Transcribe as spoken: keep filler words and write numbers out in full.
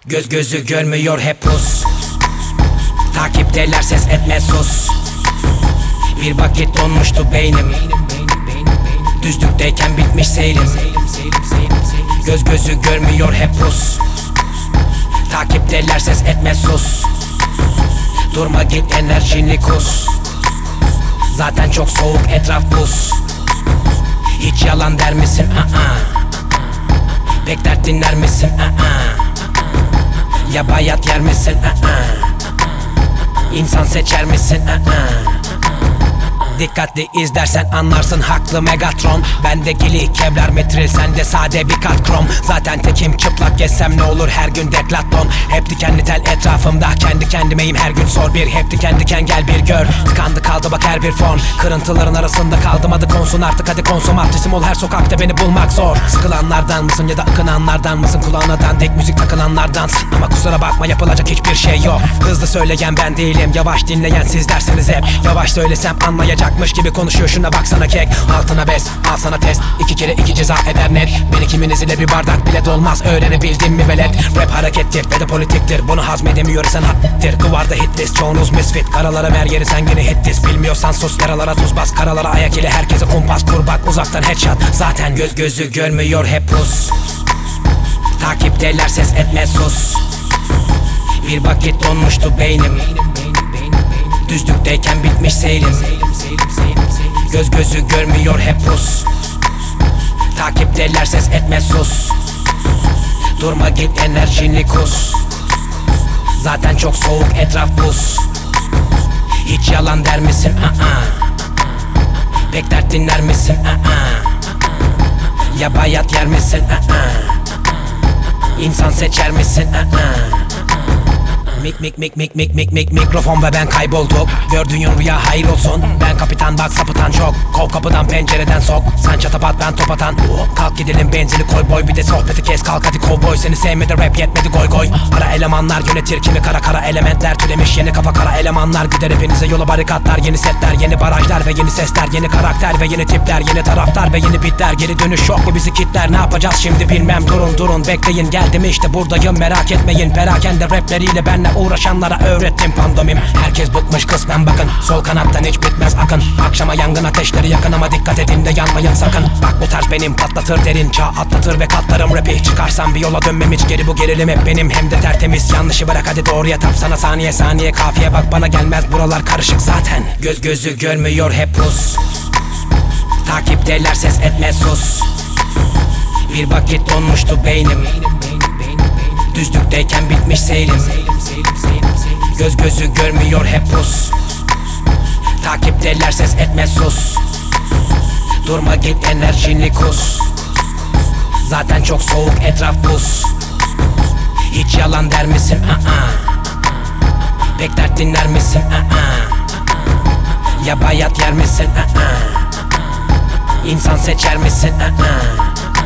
Göz gözü görmüyor hep pus. Takipteler ses etme sus. Bir vakit donmuştu beynim. Düzlükteyken bitmiş seyrim. Göz gözü görmüyor hep pus. Takipteler ses etme sus. Durma git enerjini kus. Zaten çok soğuk etraf buz. Hiç yalan der misin? Aa. Pek dert dinler misin? Aa. Ya bayat yer misin? Aa. İnsan seçer misin? Aa. Dikkatli izlersen anlarsın haklı Megatron. Bende gili kevlar metril, sende sade bir kat krom. Zaten tekim çıplak gezsem ne olur her gün deklatlon. Hep dikenli tel etrafımda, kendi kendimeyim her gün sor bir. Hep diken diken gel bir gör. Tıkandı kaldı bak her bir fon. Kırıntıların arasında kaldım adı konsun artık hadi konsomatrisim ol. Her sokakta beni bulmak zor. Sıkılanlardan mısın ya da akınanlardan mısın? Kulağına dandik müzik takılanlardansın. Ama kusura bakma yapılacak hiçbir şey yok. Hızlı söyleyen ben değilim, yavaş dinleyen siz dersiniz hep. Yavaş söylesem anlayacak gibi konuşuyor, şuna baksana kek. Altına bes, al sana test. İki kere iki ceza eder net. Beni kiminiz ile bir bardak bile dolmaz. Öğrenebildin mi velet? Rap harekettir ve de politiktir. Bunu hazmedemiyorsan hattir. Kıvarda hitlist, çoğunuz misfit. Karalara ver yeri sen yine hittis. Bilmiyorsan sus, yaralara tuz bas. Karalara ayak ile herkese kumpas kur bak. Uzaktan headshot. Zaten göz gözü görmüyor hep pus. Takipteler ses etme sus. Bir vakit donmuştu beynim. Düzlükteyken bitmiş seyrim. Göz gözü görmüyor hep pus. Takipteler ses etme sus. Durma git enerjini kus. Zaten çok soğuk etraf buz. Hiç yalan der misin? Aa. Pek dert dinler misin? Aa. Ya bayat yer misin? Aa. İnsan seçer misin? Aa. Mik mik mik mik mik mik mik mikrofon ve ben kaybolduk. Gördüğün rüya hayır olsun. Ben kapitan bak sapıtan çok. Kov kapıdan pencereden sok. Sen çatapat ben top atan. Kalk gidelim benzini koy boy. Bir de sohbeti kes kalk hadi kovboy. Seni sevmedi rap yetmedi goy goy. Ara elemanlar yönetir kimi kara kara elementler. Türemiş yeni kafa kara elemanlar. Gider hepinize yola barikatlar. Yeni setler yeni barajlar ve yeni sesler. Yeni karakter ve yeni tipler. Yeni taraftar ve yeni bitler. Geri dönüş yok mu bizi kitler? Ne yapacağız şimdi bilmem. Durun durun bekleyin geldim işte buradayım. Merak etmeyin perakende rapleriyle benle uğraşanlara öğrettim pandomim. Herkes bıkmış kısmen bakın. Sol kanattan hiç bitmez akın. Akşama yangın ateşleri yakın ama dikkat edin de yanmayın sakın. Bak bu tarz benim patlatır derin çağ atlatır ve katlarım rapi. Çıkarsam bir yola dönmem hiç geri bu gerilim hep benim hem de tertemiz. Yanlışı bırak hadi doğruya tap sana saniye saniye kafiye bak bana gelmez buralar karışık zaten. Göz gözü görmüyor hep pus. Takipteler ses etme sus. Bir vakit donmuştu beynim. Düzlükteyken bitmiş seyrim. Göz gözü görmüyor hep pus. Takipteler ses etme sus. Durma git enerjini kus. Zaten çok soğuk etraf buz. Hiç yalan der misin? Aa. Pek dert dinler misin? Aa. Ya bayat yer misin? Aa. İnsan seçer misin? Aa.